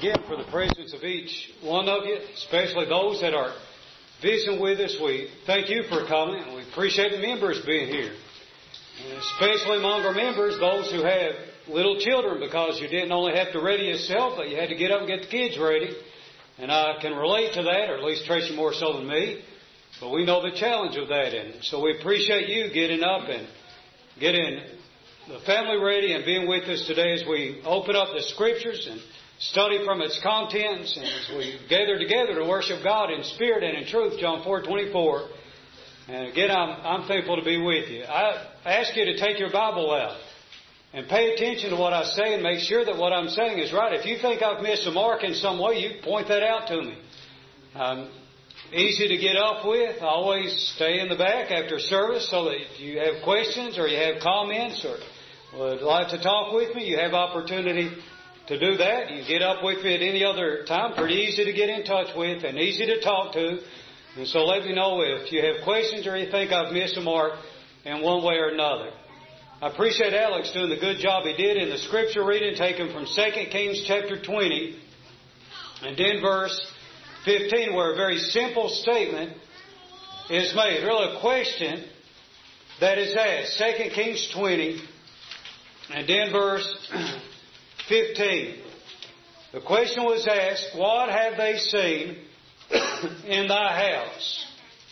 again for the presence of each one of you, especially those that are visiting with us. We thank you for coming, and we appreciate the members being here. And especially among our members, those who have little children, because you didn't only have to ready yourself, but you had to get up and get the kids ready. And I can relate to that, or at least Tracy more so than me. But we know the challenge of that. And so we appreciate you getting up and getting the family ready and being with us today as we open up the Scriptures and study from its contents, and as we gather together to worship God in spirit and in truth, John 4:24. And again, I'm thankful to be with you. I ask you to take your Bible out and pay attention to what I say and make sure that what I'm saying is right. If you think I've missed a mark in some way, you point that out to me. Easy to get up with. I always stay in the back after service so that if you have questions or you have comments or would like to talk with me, you have opportunity to do that. You can get up with me at any other time. Pretty easy to get in touch with and easy to talk to. And so let me know if you have questions or you think I've missed a mark in one way or another. I appreciate Alex doing the good job he did in the Scripture reading taken from 2 Kings chapter 20 and then verse 15, where a very simple statement is made. Really a question that is asked. 2 Kings 20 and then verse 15. The question was asked, what have they seen in thy house?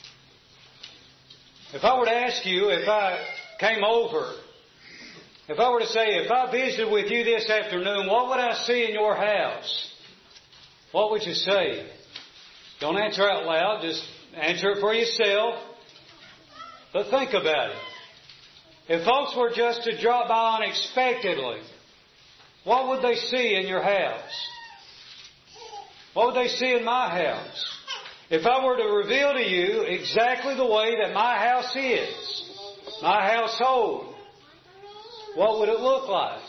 If I were to ask you, if I came over, if I were to say, if I visited with you this afternoon, what would I see in your house? What would you say? Don't answer out loud, just answer it for yourself. But think about it. If folks were just to drop by unexpectedly, what would they see in your house? What would they see in my house? If I were to reveal to you exactly the way that my house is, my household, what would it look like?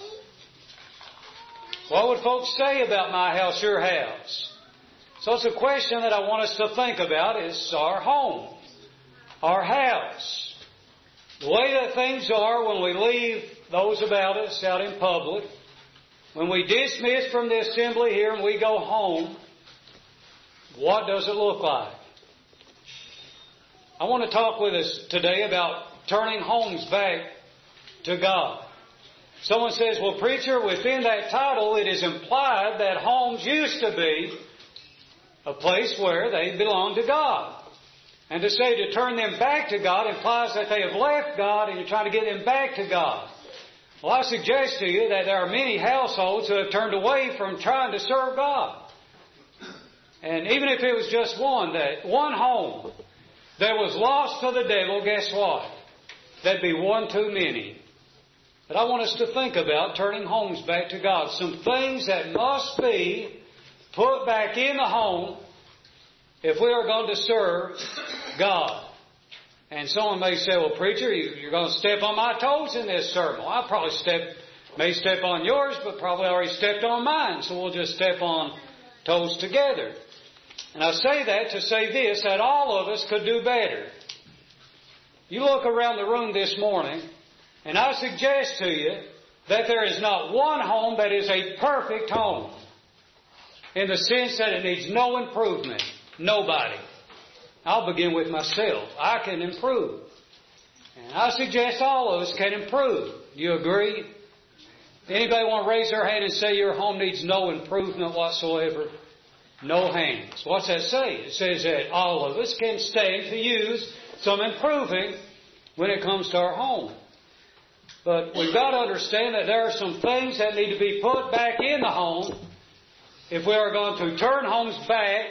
What would folks say about my house, your house? So it's a question that I want us to think about is our home, our house. The way that things are when we leave those about us out in public, when we dismiss from the assembly here and we go home, what does it look like? I want to talk with us today about turning homes back to God. Someone says, well, preacher, within that title it is implied that homes used to be a place where they belong to God. And to say to turn them back to God implies that they have left God and you're trying to get them back to God. Well, I suggest to you that there are many households who have turned away from trying to serve God. And even if it was just one home that was lost to the devil, guess what? That'd be one too many. But I want us to think about turning homes back to God. Some things that must be put back in the home if we are going to serve God. And someone may say, well, preacher, you're going to step on my toes in this sermon. Well, I probably may step on yours, but probably already stepped on mine. So we'll just step on toes together. And I say that to say this, that all of us could do better. You look around the room this morning, and I suggest to you that there is not one home that is a perfect home, in the sense that it needs no improvement. Nobody. I'll begin with myself. I can improve. And I suggest all of us can improve. You agree? Anybody want to raise their hand and say your home needs no improvement whatsoever? No hands. What's that say? It says that all of us can stand to use some improving when it comes to our home. But we've got to understand that there are some things that need to be put back in the home if we are going to turn homes back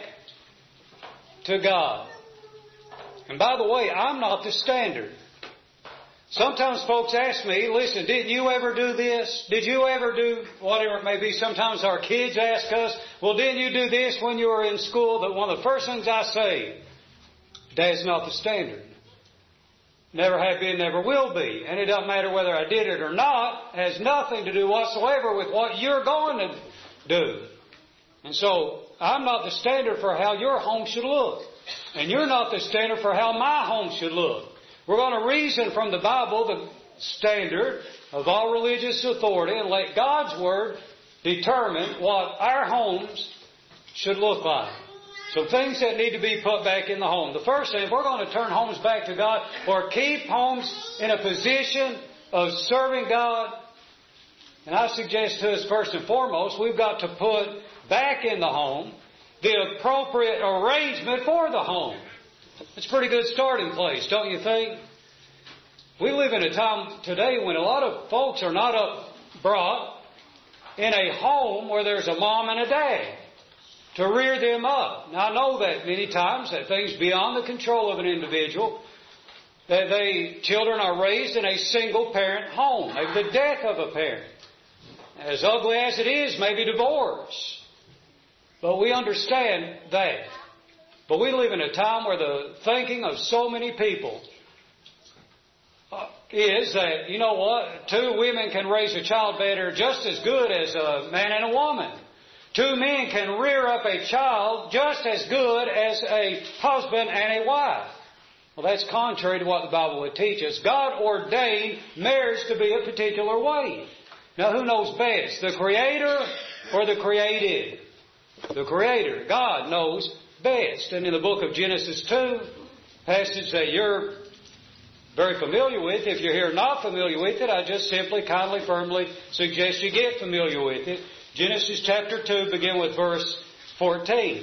to God. And by the way, I'm not the standard. Sometimes folks ask me, listen, didn't you ever do this? Did you ever do whatever it may be? Sometimes our kids ask us, well, didn't you do this when you were in school? But one of the first things I say, Dad's not the standard. Never have been, never will be. And it doesn't matter whether I did it or not. It has nothing to do whatsoever with what you're going to do. And so, I'm not the standard for how your home should look. And you're not the standard for how my home should look. We're going to reason from the Bible, the standard of all religious authority, and let God's Word determine what our homes should look like. So things that need to be put back in the home. The first thing, if we're going to turn homes back to God or keep homes in a position of serving God, and I suggest to us first and foremost, we've got to put back in the home the appropriate arrangement for the home. It's a pretty good starting place, don't you think? We live in a time today when a lot of folks are not brought in a home where there's a mom and a dad to rear them up. Now, I know that many times that things beyond the control of an individual, that children are raised in a single parent home, maybe the death of a parent. As ugly as it is, maybe divorce. But we understand that. But we live in a time where the thinking of so many people is that, you know what, two women can raise a child better just as good as a man and a woman. Two men can rear up a child just as good as a husband and a wife. Well, that's contrary to what the Bible would teach us. God ordained marriage to be a particular way. Now, who knows best, the Creator or the created? The Creator, God, knows best. And in the book of Genesis 2, passage that you're very familiar with, if you're here not familiar with it, I just simply, kindly, firmly suggest you get familiar with it. Genesis chapter 2, begin with verse 14.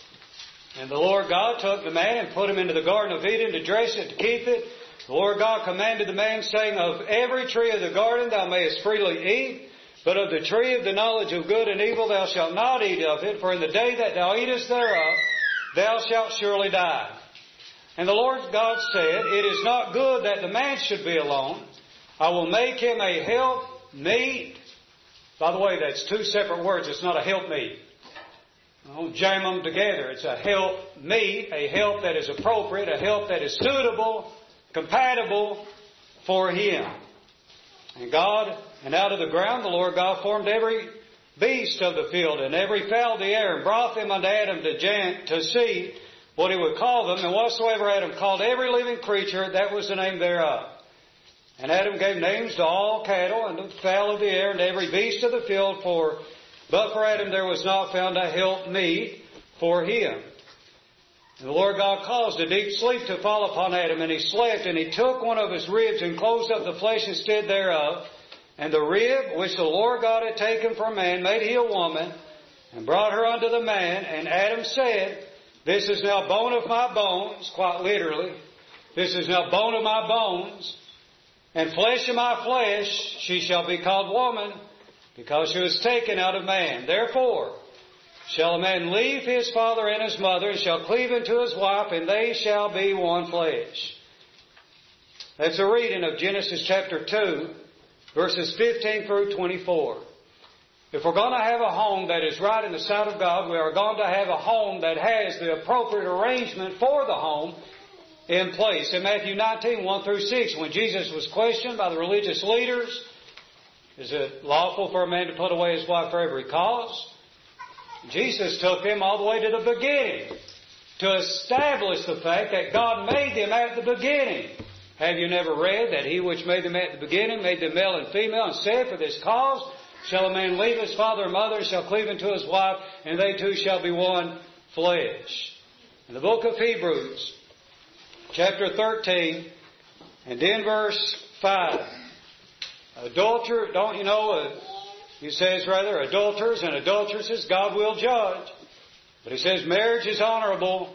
And the Lord God took the man and put him into the Garden of Eden to dress it, to keep it. The Lord God commanded the man, saying, Of every tree of the garden thou mayest freely eat, but of the tree of the knowledge of good and evil thou shalt not eat of it, for in the day that thou eatest thereof thou shalt surely die. And the Lord God said, It is not good that the man should be alone. I will make him a help meet. By the way, that's two separate words. It's not a help meet. Don't jam them together. It's a help meet, a help that is appropriate, a help that is suitable, compatible for him. And out of the ground the Lord God formed every beast of the field and every fowl of the air, and brought them unto Adam to see what he would call them. And whatsoever Adam called every living creature, that was the name thereof. And Adam gave names to all cattle and to the fowl of the air and to every beast of the field, but for Adam there was not found a help meet for him. And the Lord God caused a deep sleep to fall upon Adam, and he slept, and he took one of his ribs and closed up the flesh instead thereof. And the rib which the Lord God had taken from man made he a woman, and brought her unto the man. And Adam said, This is now bone of my bones, quite literally. This is now bone of my bones, and flesh of my flesh. She shall be called woman, because she was taken out of man. Therefore shall a man leave his father and his mother, and shall cleave unto his wife, and they shall be one flesh. That's a reading of Genesis chapter 2, verses 15 through 24. If we're going to have a home that is right in the sight of God, we are going to have a home that has the appropriate arrangement for the home in place. In Matthew 19, 1 through 6, when Jesus was questioned by the religious leaders, is it lawful for a man to put away his wife for every cause? Jesus took them all the way to the beginning to establish the fact that God made them at the beginning. Have you never read that He which made them at the beginning made them male and female, and said, For this cause shall a man leave his father and mother, and shall cleave unto his wife, and they two shall be one flesh. In the book of Hebrews, chapter 13, and in verse 5, adulterer, don't you know, he says rather, adulterers and adulteresses God will judge. But he says marriage is honorable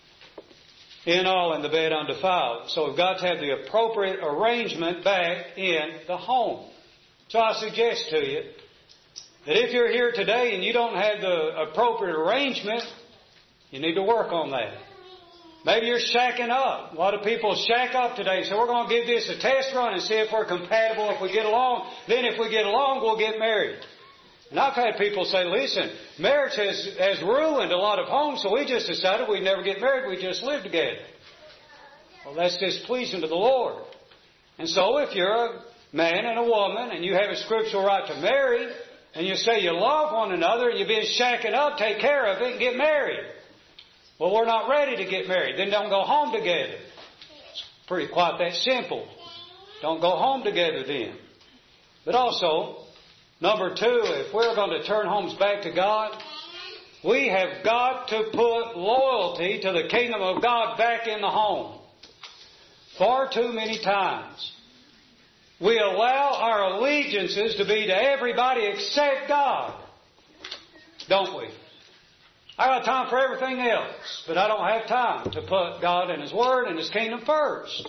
in all, and the bed undefiled. So we've got to have the appropriate arrangement back in the home. So I suggest to you that if you're here today and you don't have the appropriate arrangement, you need to work on that. Maybe you're shacking up. A lot of people shack up today. So we're going to give this a test run and see if we're compatible, if we get along. Then if we get along, we'll get married. And I've had people say, listen, marriage has ruined a lot of homes, so we just decided we'd never get married, we just live together. Well, that's displeasing to the Lord. And so if you're a man and a woman and you have a scriptural right to marry, and you say you love one another and you've been shacking up, take care of it and get married. Well, we're not ready to get married. Then don't go home together. It's pretty quite that simple. Don't go home together then. But also, Number two, if we're going to turn homes back to God, we have got to put loyalty to the kingdom of God back in the home. Far too many times, we allow our allegiances to be to everybody except God. Don't we? I got time for everything else, but I don't have time to put God and His Word and His kingdom first.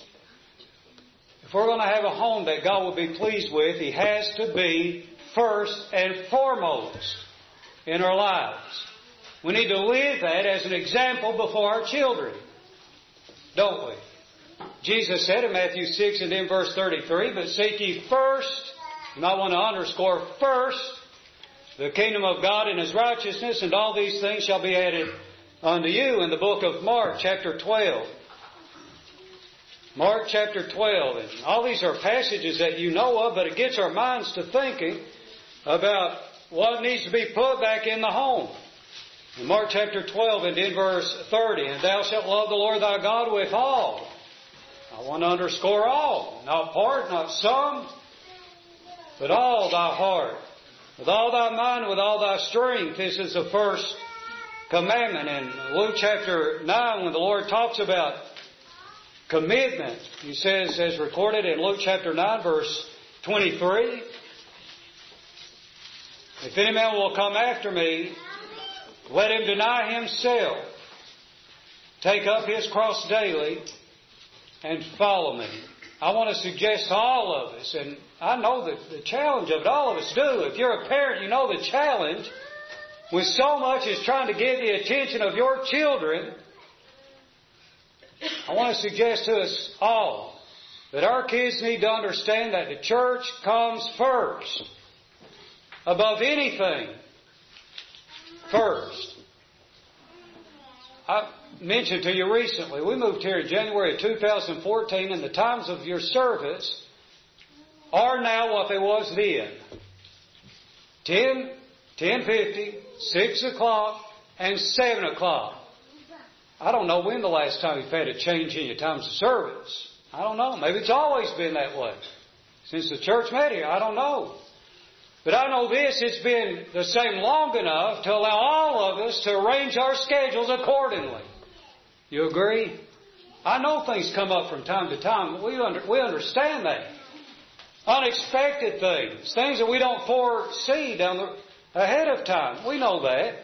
If we're going to have a home that God will be pleased with, He has to be first and foremost in our lives. We need to live that as an example before our children, don't we? Jesus said in Matthew 6 and in verse 33, but seek ye first, you might want to underscore first, the kingdom of God and His righteousness, and all these things shall be added unto you. In the book of Mark, chapter 12. Mark chapter 12. And all these are passages that you know of, but it gets our minds to thinking about what needs to be put back in the home. In Mark chapter 12 and in verse 30, and thou shalt love the Lord thy God with all. I want to underscore all. Not part, not some, but all thy heart. With all thy mind, with all thy strength. This is the first commandment. In Luke chapter 9, when the Lord talks about commitment, He says, as recorded in Luke chapter 9, verse 23, if any man will come after me, let him deny himself, take up his cross daily, and follow me. I want to suggest to all of us, and I know that the challenge of it, all of us do. If you're a parent, you know the challenge with so much is trying to get the attention of your children. I want to suggest to us all that our kids need to understand that the church comes first. Above anything, first. I mentioned to you recently, we moved here in January of 2014, and the times of your service are now what they was then. 10, 10:50, 6 o'clock, and 7 o'clock. I don't know when the last time you've had a change in your times of service. I don't know. Maybe it's always been that way. Since the church met here, I don't know. But I know this, it's been the same long enough to allow all of us to arrange our schedules accordingly. You agree? I know things come up from time to time. We understand that. Unexpected things. Things that we don't foresee ahead of time. We know that.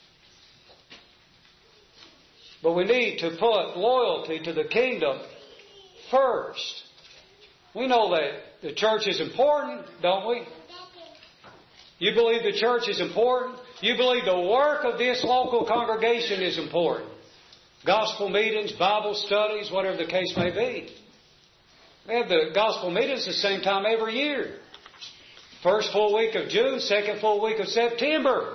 But we need to put loyalty to the kingdom first. We know that the church is important, don't we? You believe the church is important? You believe the work of this local congregation is important? Gospel meetings, Bible studies, whatever the case may be. We have the gospel meetings the same time every year. First full week of June, second full week of September.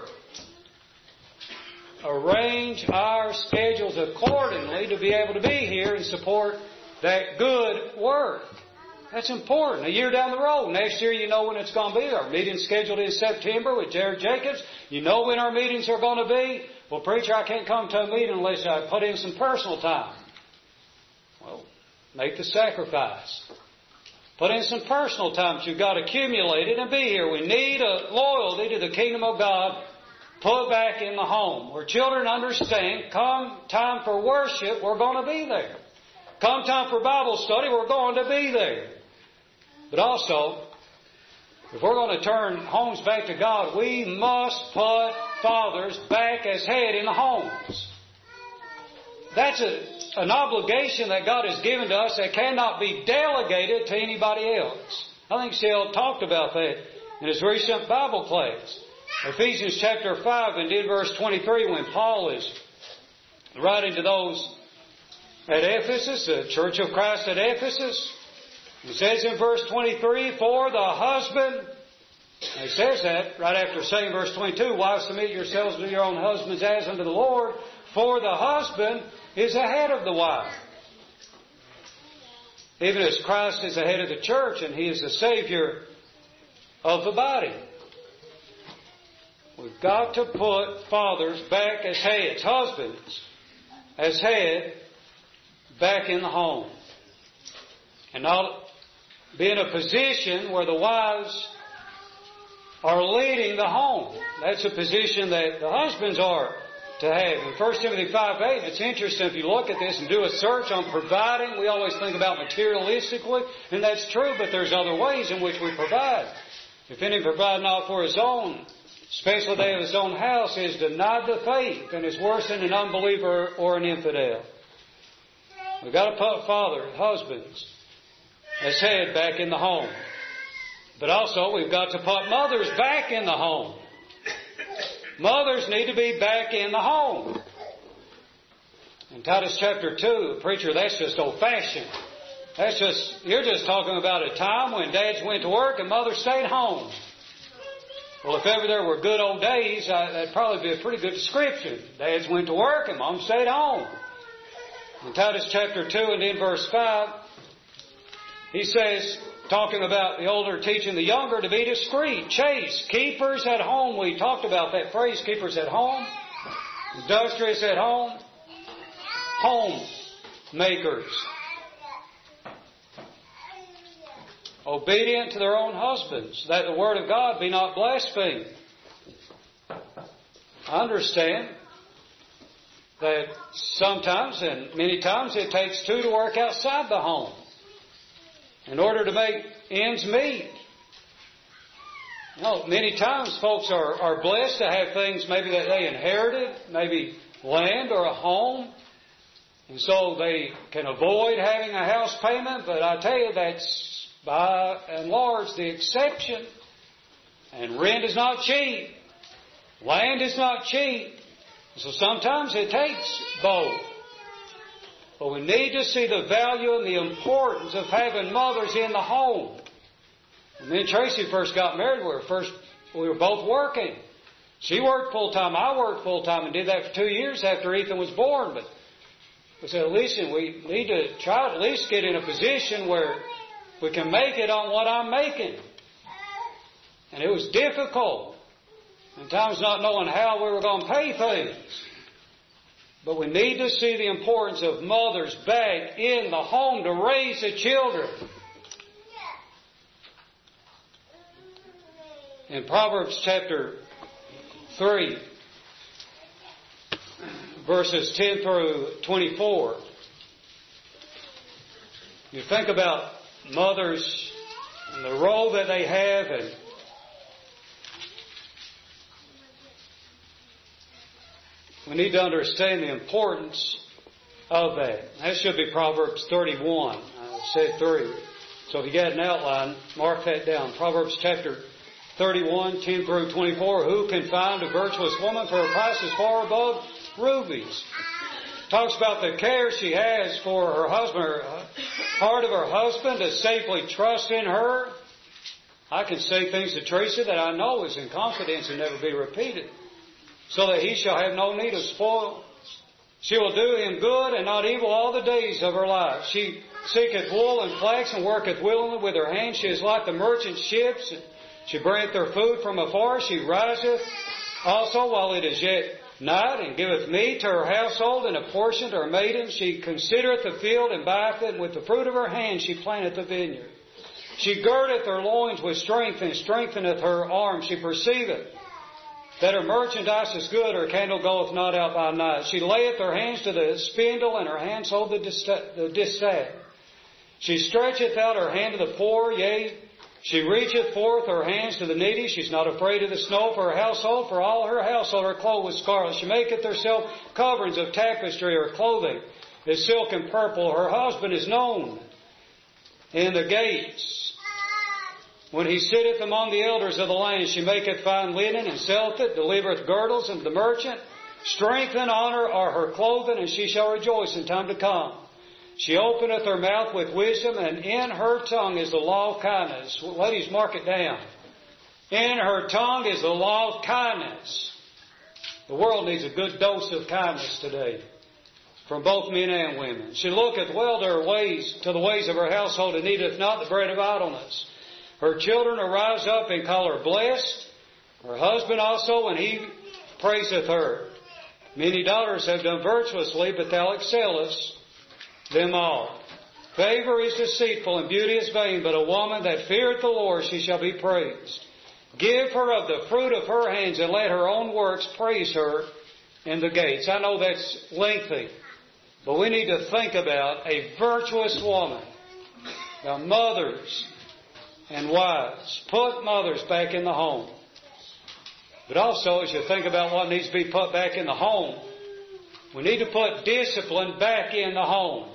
Arrange our schedules accordingly to be able to be here and support that good work. That's important. A year down the road, next year you know when it's going to be. Our meeting's scheduled in September with Jared Jacobs. You know when our meetings are going to be. Well, preacher, I can't come to a meeting unless I put in some personal time. Well, make the sacrifice. Put in some personal time that you've got accumulated and be here. We need a loyalty to the kingdom of God put back in the home. Where children understand, come time for worship, we're going to be there. Come time for Bible study, we're going to be there. But also, if we're going to turn homes back to God, we must put fathers back as head in the homes. That's an obligation that God has given to us that cannot be delegated to anybody else. I think Shell talked about that in his recent Bible class. Ephesians chapter 5 and in verse 23, when Paul is writing to those at Ephesus, the Church of Christ at Ephesus, he says in verse 23, for the husband, and he says that right after saying verse 22, wives, submit yourselves to your own husbands as unto the Lord, for the husband is the head of the wife. Even as Christ is the head of the church and He is the Savior of the body. We've got to put fathers back as heads, husbands as head, back in the home. And not be in a position where the wives are leading the home. That's a position that the husbands are to have. In 1 Timothy 5:8, it's interesting if you look at this and do a search on providing. We always think about materialistically, and that's true, but there's other ways in which we provide. If any provide not for his own, especially they of his own house, is denied the faith and is worse than an unbeliever or an infidel. We've got to put husbands, as head back in the home. But also we've got to put mothers back in the home. Mothers need to be back in the home. In Titus chapter 2, preacher, that's just old-fashioned. You're just talking about a time when dads went to work and mothers stayed home. Well, if ever there were good old days, that'd probably be a pretty good description. Dads went to work and mom stayed home. In Titus chapter 2 and in verse 5, he says, talking about the older teaching the younger to be discreet, chaste, keepers at home. We talked about that phrase, keepers at home, industrious at home, homemakers, obedient to their own husbands, that the word of God be not blasphemed. I understand that sometimes and many times it takes two to work outside the home in order to make ends meet. You know, many times folks are blessed to have things maybe that they inherited, maybe land or a home, and so they can avoid having a house payment, but I tell you that's by and large the exception. And rent is not cheap. Land is not cheap. So sometimes it takes both. But we need to see the value and the importance of having mothers in the home. When me and Tracy first got married, we were both working. She worked full-time, I worked full-time, and did that for 2 years after Ethan was born. But we said, listen, we need to try to at least get in a position where we can make it on what I'm making. And it was difficult. And times not knowing how we were going to pay things. But we need to see the importance of mothers back in the home to raise the children. In Proverbs chapter 3, verses 10 through 24, you think about mothers and the role that they have, and we need to understand the importance of that. That should be Proverbs 31. I said 3. So if you got an outline, mark that down. Proverbs chapter 31, 10 through 24. Who can find a virtuous woman, for her price is far above rubies? Talks about the care she has for her husband, her heart of her husband, to safely trust in her. I can say things to Teresa that I know is in confidence and never be repeated, so that he shall have no need of spoil. She will do him good and not evil all the days of her life. She seeketh wool and flax and worketh willingly with her hands. She is like the merchant ships. She bringeth her food from afar. She riseth also while it is yet night, and giveth meat to her household and a portion to her maidens. She considereth the field and buyeth it, and with the fruit of her hand she planteth the vineyard. She girdeth her loins with strength, and strengtheneth her arms. She perceiveth that her merchandise is good, her candle goeth not out by night. She layeth her hands to the spindle, and her hands hold the distaff. She stretcheth out her hand to the poor, yea, she reacheth forth her hands to the needy. She's not afraid of the snow for her household, for all her household are clothed with scarlet. She maketh herself coverings of tapestry, her clothing is silk and purple. Her husband is known in the gates. When he sitteth among the elders of the land, she maketh fine linen and selleth it, delivereth girdles unto the merchant. Strength and honor are her clothing, and she shall rejoice in time to come. She openeth her mouth with wisdom, and in her tongue is the law of kindness. Ladies, mark it down. In her tongue is the law of kindness. The world needs a good dose of kindness today, from both men and women. She looketh well to her ways, to the ways of her household, and eateth not the bread of idleness. Her children arise up and call her blessed. Her husband also, and he praiseth her. Many daughters have done virtuously, but thou excellest them all. Favor is deceitful and beauty is vain, but a woman that feareth the Lord, she shall be praised. Give her of the fruit of her hands, and let her own works praise her in the gates. I know that's lengthy, but we need to think about a virtuous woman. Now, mothers and wives, put mothers back in the home. But also, as you think about what needs to be put back in the home, we need to put discipline back in the home.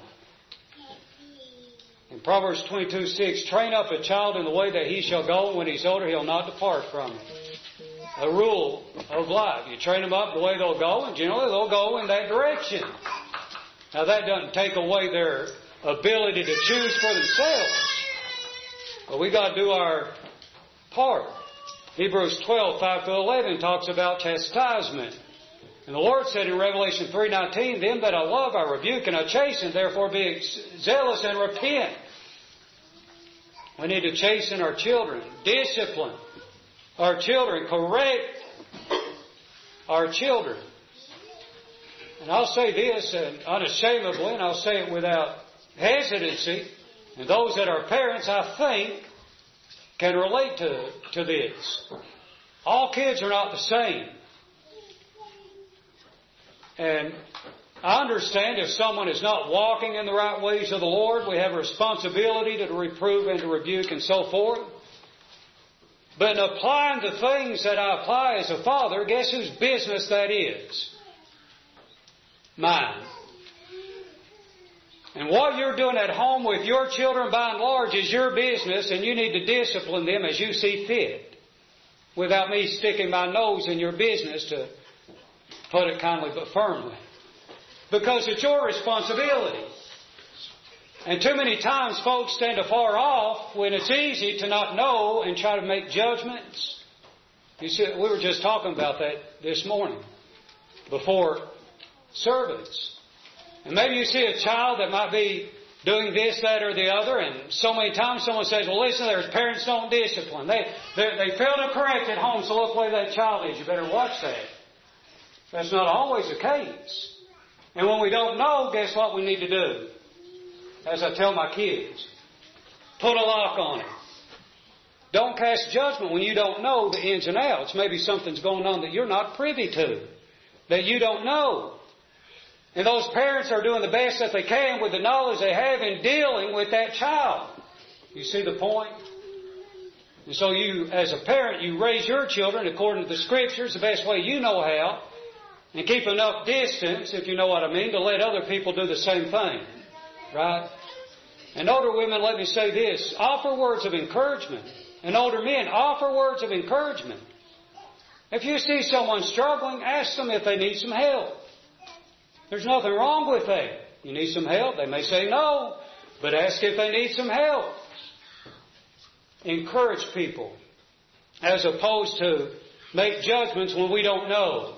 In Proverbs 22:6, train up a child in the way that he shall go. When he's older, he'll not depart from it. A rule of life. You train them up the way they'll go, and generally they'll go in that direction. Now, that doesn't take away their ability to choose for themselves. But we got to do our part. Hebrews 12:5-11 talks about chastisement. And the Lord said in Revelation 3:19, them that I love I rebuke and I chasten, therefore be zealous and repent. We need to chasten our children, discipline our children, correct our children. And I'll say this unashamedly, and I'll say it without hesitancy, and those that are parents, I think, can relate to this. All kids are not the same. And I understand if someone is not walking in the right ways of the Lord, we have a responsibility to reprove and to rebuke and so forth. But in applying the things that I apply as a father, guess whose business that is? Mine. And what you're doing at home with your children, by and large, is your business, and you need to discipline them as you see fit, without me sticking my nose in your business, to put it kindly but firmly. Because it's your responsibility. And too many times folks stand afar off when it's easy to not know and try to make judgments. You see, we were just talking about that this morning before service. And maybe you see a child that might be doing this, that, or the other, and so many times someone says, well, listen, their parents don't discipline. They fail to correct at home, so look where that child is. You better watch that. That's not always the case. And when we don't know, guess what we need to do? As I tell my kids, put a lock on it. Don't cast judgment when you don't know the ins and outs. Maybe something's going on that you're not privy to, that you don't know. And those parents are doing the best that they can with the knowledge they have in dealing with that child. You see the point? And so you, as a parent, you raise your children according to the Scriptures the best way you know how, and keep enough distance, if you know what I mean, to let other people do the same thing. Right? And older women, let me say this, offer words of encouragement. And older men, offer words of encouragement. If you see someone struggling, ask them if they need some help. There's nothing wrong with that. You need some help? They may say no, but ask if they need some help. Encourage people, as opposed to make judgments when we don't know.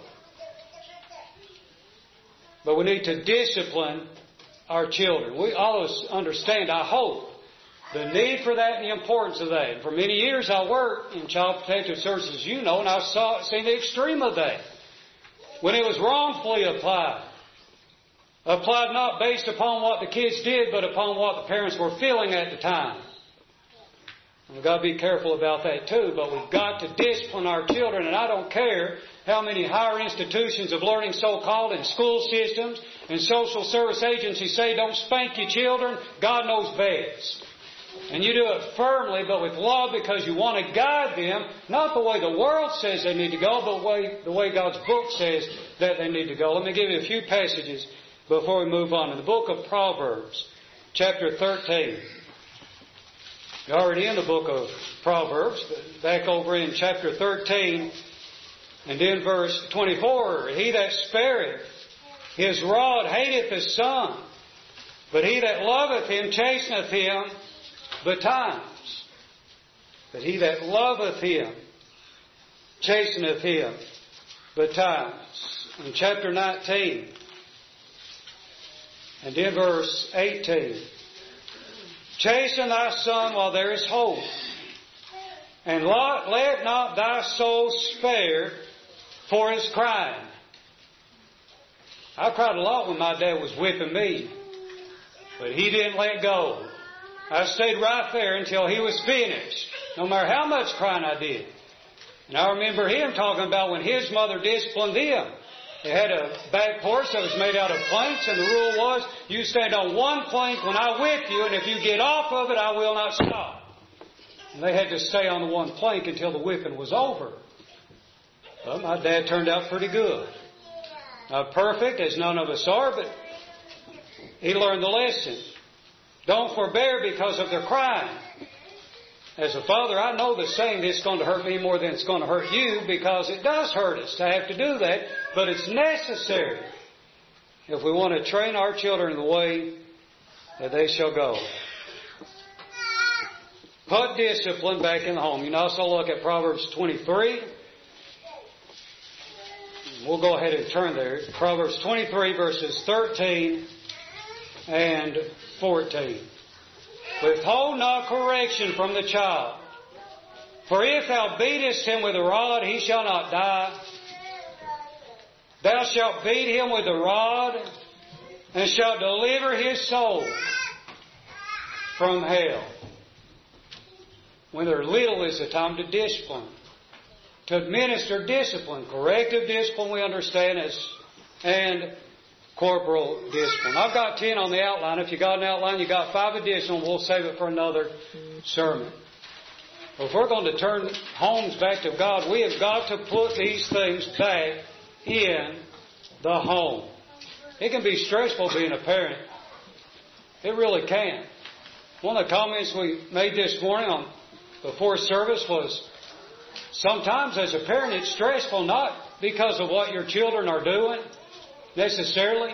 But we need to discipline our children. We always understand, I hope, the need for that and the importance of that. And for many years I worked in Child Protective Services, you know, and I've seen the extreme of that. When it was wrongfully applied. Applied not based upon what the kids did, but upon what the parents were feeling at the time. And we've got to be careful about that too, but we've got to discipline our children, and I don't care how many higher institutions of learning so-called and school systems and social service agencies say don't spank your children. God knows best. And you do it firmly, but with love, because you want to guide them, not the way the world says they need to go, but the way God's book says that they need to go. Let me give you a few passages before we move on. In the book of Proverbs, chapter 13. You're already in the book of Proverbs, but back over in chapter 13, and in verse 24, he that spareth his rod hateth his son, but he that loveth him chasteneth him betimes. But he that loveth him chasteneth him betimes. In chapter 19, and in verse 18, chasten thy son while there is hope, and let not thy soul spare for his crying. I cried a lot when my dad was whipping me, but he didn't let go. I stayed right there until he was finished, no matter how much crying I did. And I remember him talking about when his mother disciplined him. They had a back porch that was made out of planks, and the rule was, you stand on one plank when I whip you, and if you get off of it, I will not stop. And they had to stay on the one plank until the whipping was over. Well, my dad turned out pretty good. Not perfect, as none of us are, but he learned the lesson. Don't forbear because of their crime. As a father, I know the saying, it's going to hurt me more than it's going to hurt you, because it does hurt us to have to do that, but it's necessary if we want to train our children in the way that they shall go. Put discipline back in the home. You can also look at Proverbs 23. We'll go ahead and turn there. Proverbs 23 verses 13 and 14. Withhold not correction from the child. For if thou beatest him with a rod, he shall not die. Thou shalt beat him with the rod, and shalt deliver his soul from hell. When they're little is the time to discipline. To administer discipline. Corrective discipline we understand and corporal discipline. I've got 10 on the outline. If you got an outline, you got 5 additional. We'll save it for another sermon. Well, if we're going to turn homes back to God, we have got to put these things back in the home. It can be stressful being a parent. It really can. One of the comments we made this morning before service was, sometimes as a parent it's stressful not because of what your children are doing necessarily,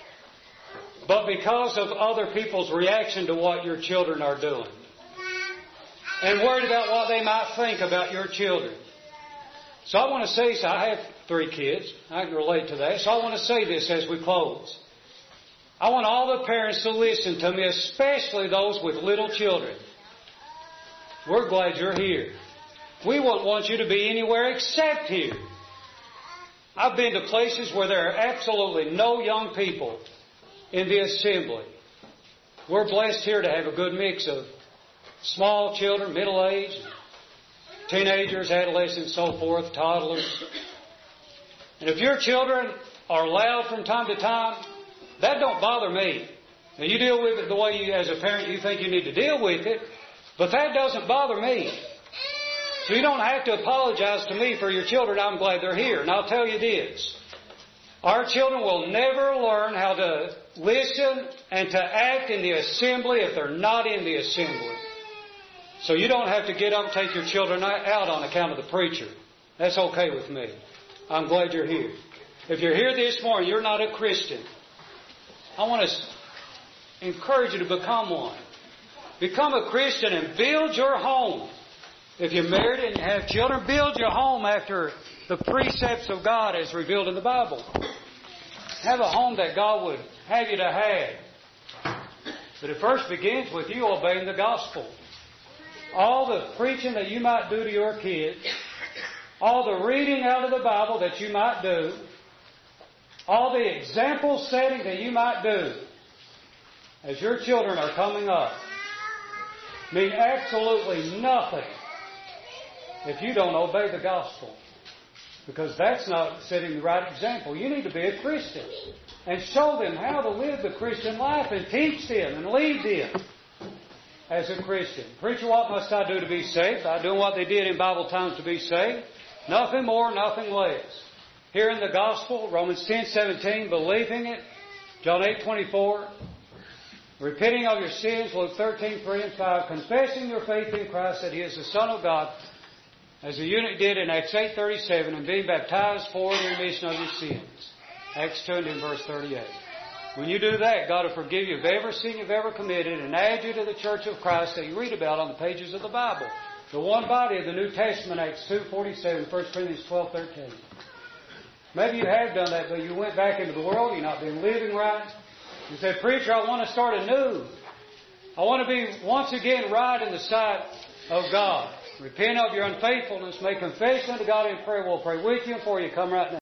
but because of other people's reaction to what your children are doing. And worried about what they might think about your children. So I want to say, I have 3 kids. I can relate to that. So I want to say this as we close. I want all the parents to listen to me, especially those with little children. We're glad you're here. We won't want you to be anywhere except here. I've been to places where there are absolutely no young people in the assembly. We're blessed here to have a good mix of small children, middle-aged, teenagers, adolescents, so forth, toddlers. And if your children are loud from time to time, that don't bother me. Now, you deal with it the way you, as a parent, you think you need to deal with it, but that doesn't bother me. So you don't have to apologize to me for your children. I'm glad they're here. And I'll tell you this. Our children will never learn how to listen and to act in the assembly if they're not in the assembly. So you don't have to get up and take your children out on account of the preacher. That's okay with me. I'm glad you're here. If you're here this morning, you're not a Christian. I want to encourage you to become one. Become a Christian and build your home. If you're married and you have children, build your home after the precepts of God as revealed in the Bible. Have a home that God would have you to have. But it first begins with you obeying the gospel. All the preaching that you might do to your kids, all the reading out of the Bible that you might do, all the example setting that you might do as your children are coming up, mean absolutely nothing if you don't obey the gospel. Because that's not setting the right example. You need to be a Christian and show them how to live the Christian life and teach them and lead them as a Christian. Preacher, what must I do to be saved? I'm doing what they did in Bible times to be saved. Nothing more, nothing less. Hearing the gospel, Romans 10:17, believing it, John 8:24, repenting of your sins, Luke 13:3 and 5, confessing your faith in Christ that He is the Son of God, as the eunuch did in Acts 8:37, and being baptized for the remission of your sins. Acts 2 and in verse 38. When you do that, God will forgive you of every sin you've ever committed and add you to the church of Christ that you read about on the pages of the Bible. The one body of the New Testament, Acts 2:47, 1 Corinthians 12:13. Maybe you have done that, but you went back into the world, you've not been living right. You said, preacher, I want to start anew. I want to be once again right in the sight of God. Repent of your unfaithfulness. Make confession to God in prayer. We'll pray with you and for you. Come right now.